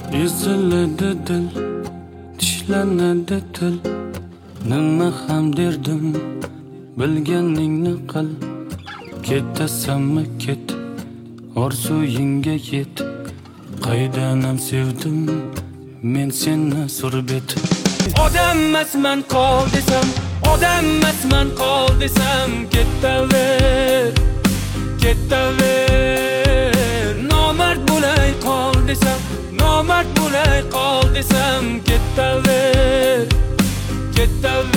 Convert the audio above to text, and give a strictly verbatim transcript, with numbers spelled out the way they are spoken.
Eziladi dil, tishlanadi til. Nima ham derdim, bilganingni qil. Ketasanmi ket, orzuyingga yet. Qaydanam sevdim, men seni surbet. Odammasman qol desam, odammasman qol desam, ketaver, ketaver. Nomard bo'lay qol desam, nomard bo'lay qol desam, ketaver, ketaver.